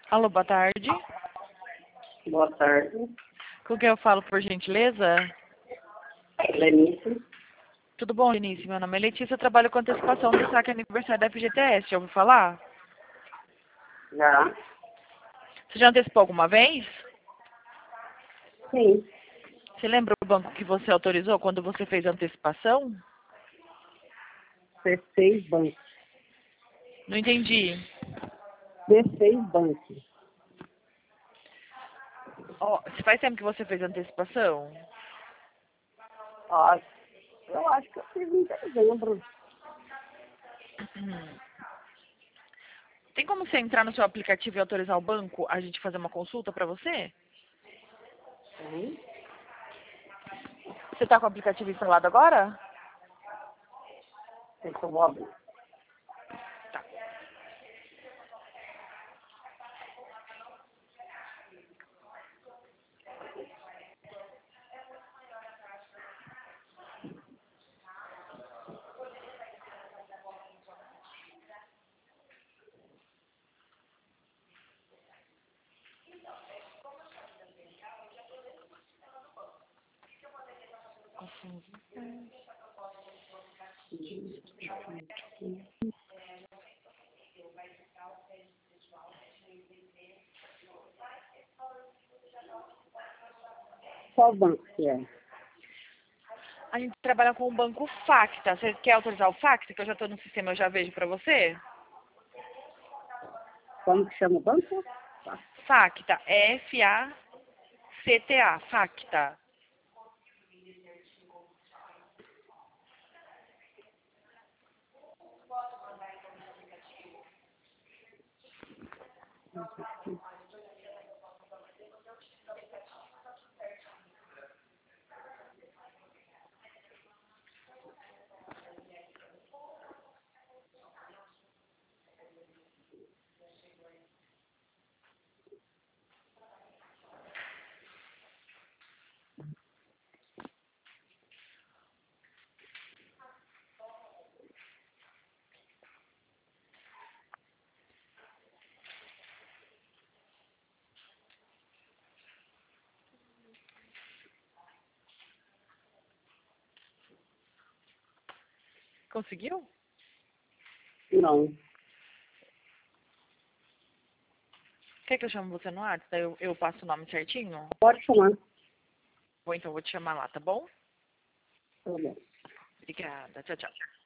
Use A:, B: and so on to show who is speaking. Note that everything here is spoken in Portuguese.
A: Alô, boa tarde.
B: Boa tarde.
A: Com quem eu falo, por gentileza?
B: Lenice.
A: Tudo bom, Lenice? Meu nome é Letícia, eu trabalho com antecipação do saque aniversário da FGTS. Já ouviu falar?
B: Já?
A: Você já antecipou alguma vez?
B: Sim.
A: Você lembra o banco que você autorizou quando você fez a antecipação?
B: C6 Banco.
A: Não entendi.
B: C6 Banco.
A: Ó, se faz tempo que você fez a antecipação?
B: Ah, eu acho que eu fiz em dezembro.
A: Tem como você entrar no seu aplicativo e autorizar o banco a gente fazer uma consulta para você?
B: Sim.
A: Você está com o aplicativo instalado agora?
B: Sei que eu vou abrir. Qual banco que é?
A: A gente trabalha com o banco Facta. Você quer autorizar o Facta, que eu já estou no sistema, eu já vejo para você?
B: Como que chama o banco?
A: Facta, F-A-C-T-A, Facta. Conseguiu?
B: Não.
A: Quer que eu chame você no WhatsApp? Daí eu passo o nome certinho?
B: Pode chamar.
A: Bom, então eu vou te chamar lá, tá bom?
B: Tá bom.
A: Obrigada. Tchau, tchau.